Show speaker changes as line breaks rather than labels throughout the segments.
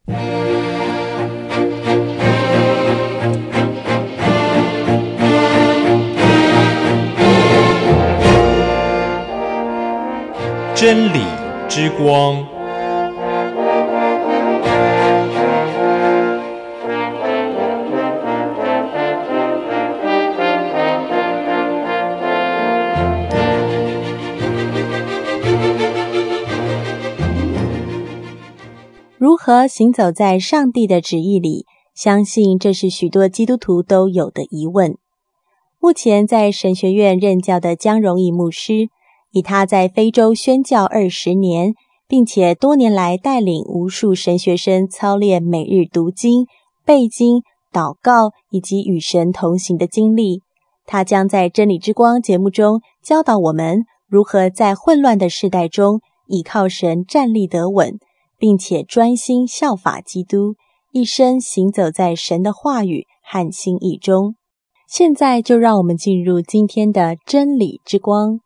真理之光。
如何行走在上帝的旨意里？相信这是许多基督徒都有的疑问。目前在神学院任教的江荣义牧师，以他在非洲宣教20年，并且多年来带领无数神学生操练每日读经、背经、祷告以及与神同行的经历，他将在真理之光节目中教导我们如何在混乱的世代中倚靠神站立得稳，并且专心效法基督，一生行走在神的话语和心意中。现在就让我们进入今天的真理之光。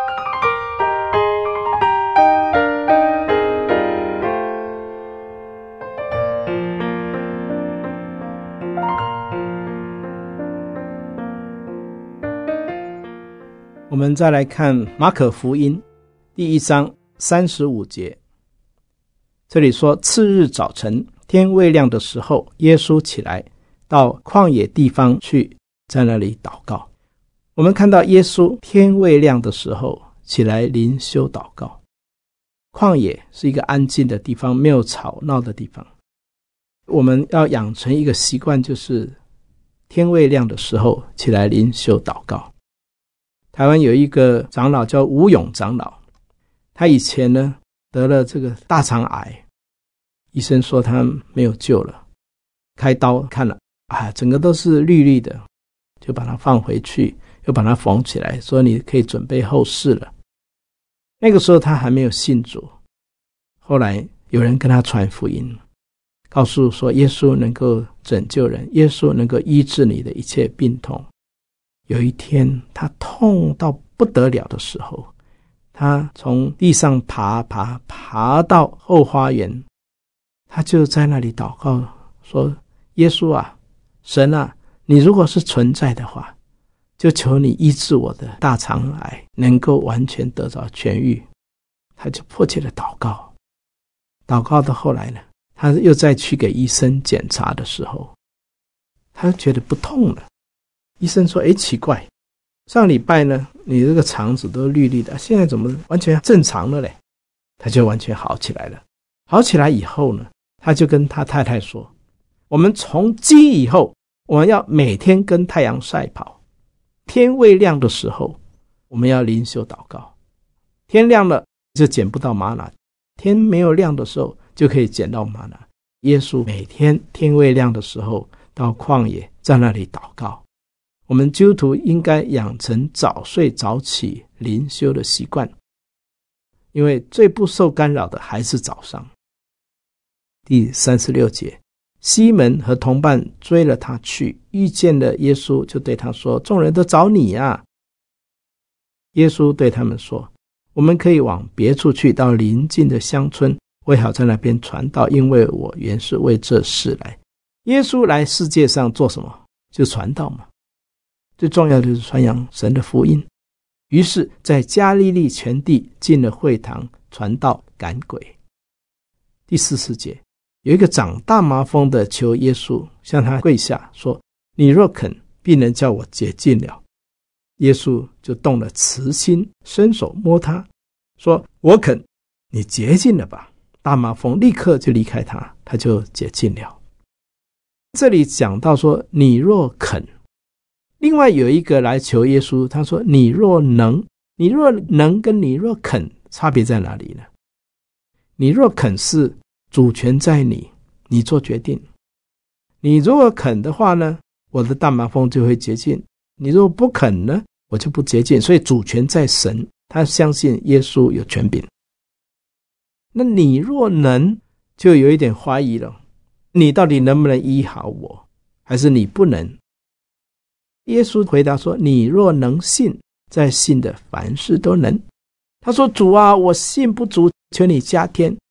我们再来看马可福音第1章35节，这里说，次日早晨天未亮的时候，耶稣起来到旷野地方去，在那里祷告。我们看到耶稣天未亮的时候起来灵修祷告。旷野是一个安静的地方，没有吵闹的地方。我们要养成一个习惯，就是天未亮的时候起来灵修祷告。台湾有一个长老叫吴勇长老，他以前呢得了这个大肠癌，医生说他没有救了，开刀看了整个都是绿绿的，就把它放回去，又把它缝起来，说你可以准备后事了。那个时候他还没有信主，后来有人跟他传福音，告诉说耶稣能够拯救人，耶稣能够医治你的一切病痛。有一天他痛到不得了的时候，他从地上爬到后花园，他就在那里祷告说，耶稣啊，神啊，你如果是存在的话，就求你医治我的大肠癌，能够完全得到痊愈。他就迫切的祷告，祷告到后来呢，他又再去给医生检查的时候，他觉得不痛了。医生说，奇怪，上礼拜呢你这个肠子都绿绿的，现在怎么完全正常了嘞？他就完全好起来了。好起来以后呢，他就跟他太太说，我们从今以后我们要每天跟太阳赛跑，天未亮的时候我们要灵修祷告，天亮了就捡不到玛拿，天没有亮的时候就可以捡到玛拿。耶稣每天天未亮的时候到旷野，在那里祷告。我们基督徒应该养成早睡早起灵修的习惯，因为最不受干扰的还是早上。第36节，西门和同伴追了他去，遇见了耶稣，就对他说，众人都找你啊。耶稣对他们说，我们可以往别处去，到邻近的乡村，为好在那边传道，因为我原是为这事来。耶稣来世界上做什么？就传道嘛。最重要的就是传扬神的福音。于是在加利利全地进了会堂，传道赶鬼。第40节，有一个长大麻风的求耶稣，向他跪下说，你若肯，必能叫我洁净了。耶稣就动了慈心，伸手摸他，说，我肯，你洁净了吧。大麻风立刻就离开他，他就洁净了。这里讲到说，你若肯。另外有一个来求耶稣，他说，你若能。你若能跟你若肯差别在哪里呢？你若肯是主权在你，你做决定。你如果肯的话呢，我的大麻风就会洁净。你如果不肯呢，我就不洁净。所以主权在神，他相信耶稣有权柄。那你若能，就有一点怀疑了，你到底能不能医好我，还是你不能？耶稣回答说，你若能信，在信的凡事都能。他说，主啊，我信不足，求你加添。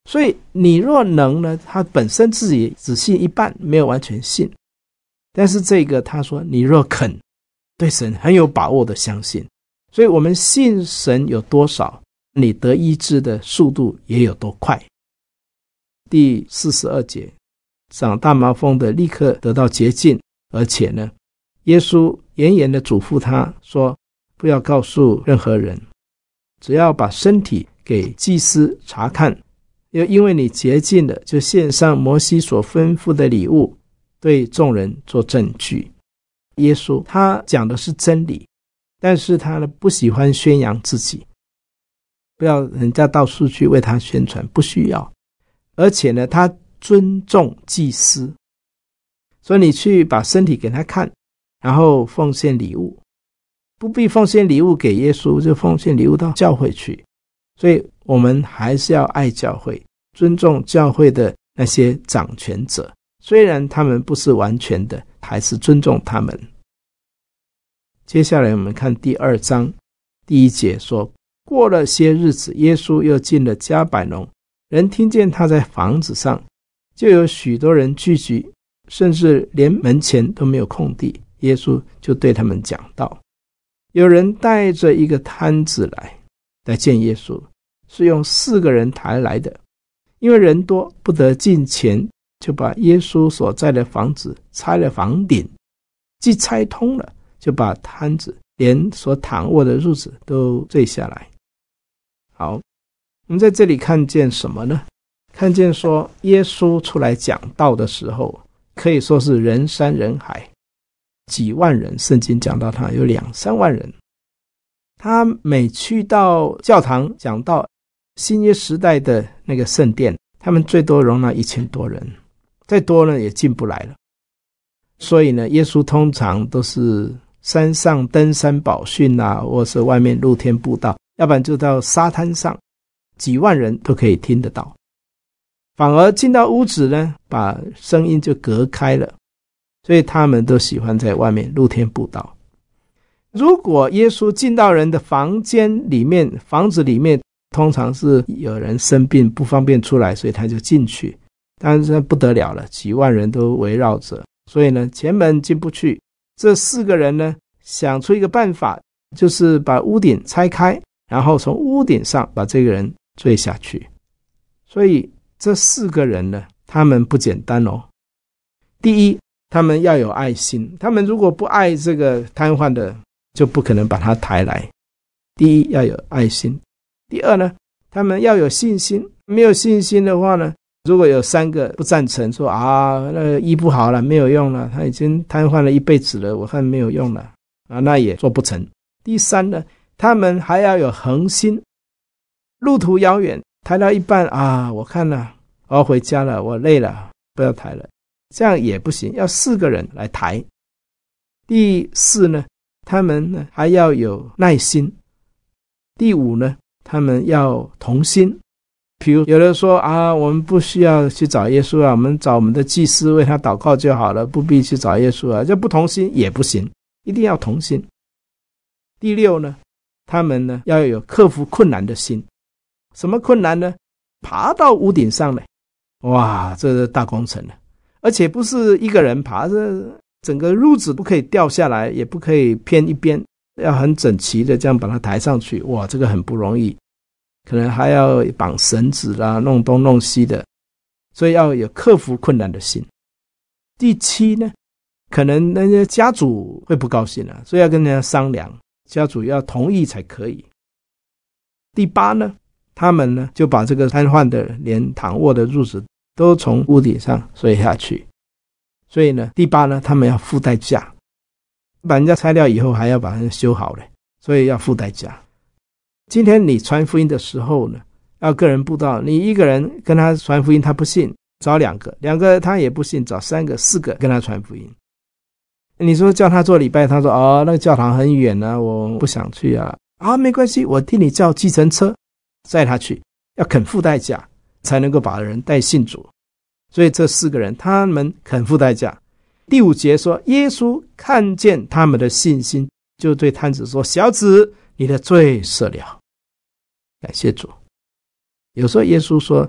所以你若能呢，他本身自己只信一半，没有完全信。但是这个他说你若肯，对神很有把握的相信，所以我们信神有多少，你得医治的速度也有多快。第42节，长大麻风的立刻得到洁净，而且呢，耶稣严严的嘱咐他说，不要告诉任何人，只要把身体给祭司查看，又因为你洁净了，就献上摩西所吩咐的礼物，对众人做证据。耶稣他讲的是真理，但是他呢不喜欢宣扬自己，不要人家到处去为他宣传，不需要。而且呢，他尊重祭司，所以你去把身体给他看，然后奉献礼物，不必奉献礼物给耶稣，就奉献礼物到教会去。所以我们还是要爱教会，尊重教会的那些掌权者，虽然他们不是完全的，还是尊重他们。接下来我们看第2章第1节说，过了些日子，耶稣又进了迦百农，人听见他在房子上，就有许多人聚集，甚至连门前都没有空地。耶稣就对他们讲道。有人带着一个摊子来见耶稣，是用4个人抬来的，因为人多不得进前，就把耶稣所在的房子拆了房顶，既拆通了，就把摊子连所躺卧的褥子都坠下来。好，我们在这里看见什么呢？看见说耶稣出来讲道的时候，可以说是人山人海，几万人，圣经讲到他有2-3万人。他每去到教堂讲道，新约时代的那个圣殿，他们最多容纳1000多人，再多呢也进不来了。所以呢，耶稣通常都是山上登山宝训啊，或是外面露天布道，要不然就到沙滩上，几万人都可以听得到。反而进到屋子呢，把声音就隔开了，所以他们都喜欢在外面露天布道。如果耶稣进到人的房间里面，房子里面通常是有人生病不方便出来，所以他就进去，但是不得了了，几万人都围绕着，所以呢前门进不去。这4个人呢想出一个办法，就是把屋顶拆开，然后从屋顶上把这个人坠下去。所以这4个人呢，他们不简单哦。第一，他们要有爱心，他们如果不爱这个瘫痪的，就不可能把他抬来。第一，要有爱心。第二呢，他们要有信心，没有信心的话呢，如果有3个不赞成，说那医不好了，没有用了，他已经瘫痪了一辈子了，我看没有用了那也做不成。第3呢，他们还要有恒心，路途遥远，抬到一半我看了，我要回家了，我累了，不要抬了，这样也不行，要4个人来抬。第4呢，他们呢还要有耐心。第5呢，他们要同心。比如有人说我们不需要去找耶稣我们找我们的祭司为他祷告就好了，不必去找耶稣这不同心也不行，一定要同心。第6呢，他们呢要有克服困难的心。什么困难呢？爬到屋顶上来，哇，这是大工程了，而且不是一个人爬，这整个褥子不可以掉下来，也不可以偏一边，要很整齐的这样把它抬上去，哇，这个很不容易，可能还要绑绳子啦，弄东弄西的，所以要有克服困难的心。第7呢，可能那些家主会不高兴所以要跟人家商量，家主要同意才可以。第8呢，他们呢就把这个瘫痪的连躺卧的褥子都从屋顶上摔下去。所以呢，第8呢，他们要付代价，把人家拆掉以后还要把它修好了，所以要付代价。今天你传福音的时候呢，要个人布道，你一个人跟他传福音他不信，找2个，2个他也不信，找3个4个跟他传福音。你说叫他做礼拜，他说那个教堂很远我不想去没关系，我替你叫计程车载他去，要肯付代价才能够把人带信主。所以这4个人他们肯付代价。第5节说，耶稣看见他们的信心，就对摊子说，小子，你的罪赦了。感谢主。有时候耶稣说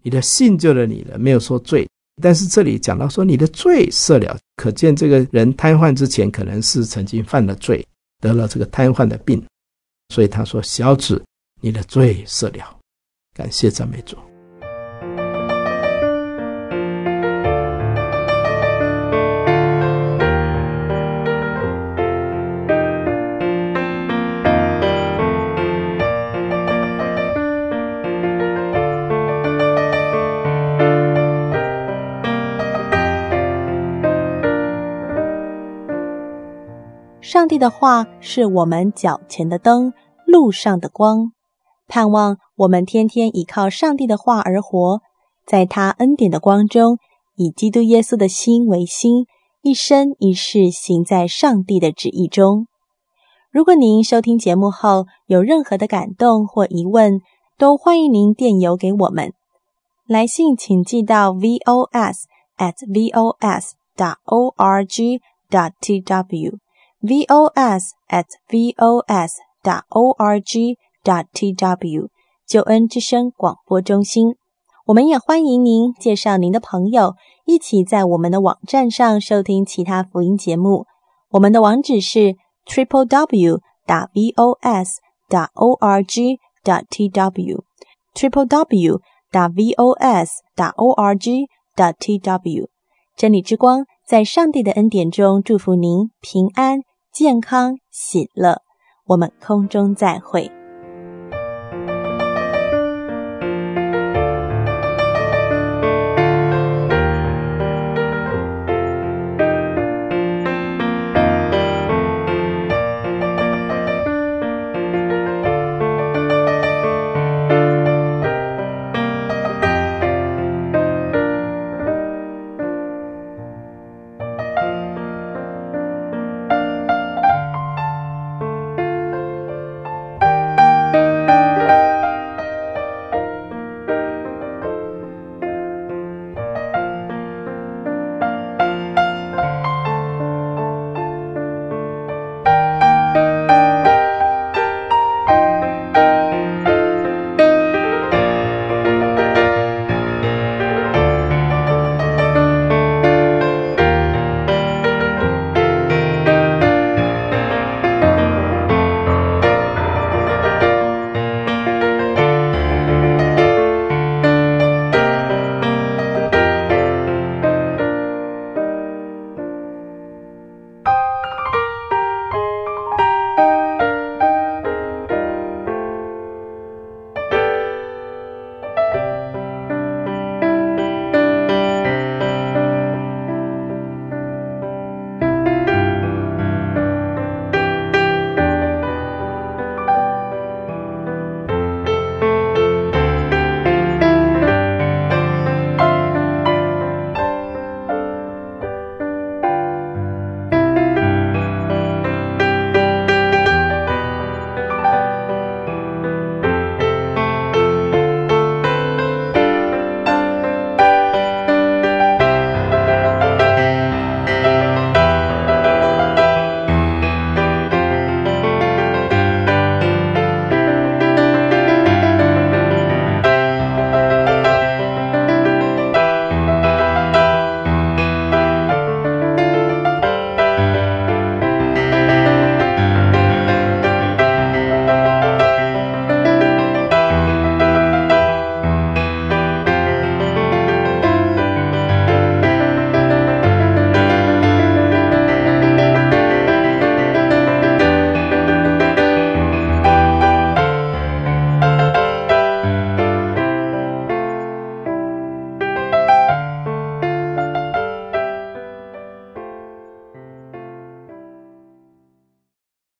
你的信救了你了，没有说罪。但是这里讲到说你的罪赦了，可见这个人瘫痪之前可能是曾经犯了罪，得了这个瘫痪的病，所以他说小子，你的罪赦了。感谢赞美主。
上帝的话是我们脚前的灯，路上的光。盼望我们天天倚靠上帝的话而活，在他恩典的光中，以基督耶稣的心为心，一生一世行在上帝的旨意中。如果您收听节目后有任何的感动或疑问，都欢迎您电邮给我们。来信请寄到 vos@vos.org.tw vos@vos.org.tw 救恩之声广播中心。我们也欢迎您介绍您的朋友，一起在我们的网站上收听其他福音节目。我们的网址是 www.vos.org.tw www.vos.org.tw 真理之光在上帝的恩典中祝福您平安、健康、喜乐。我们空中再会。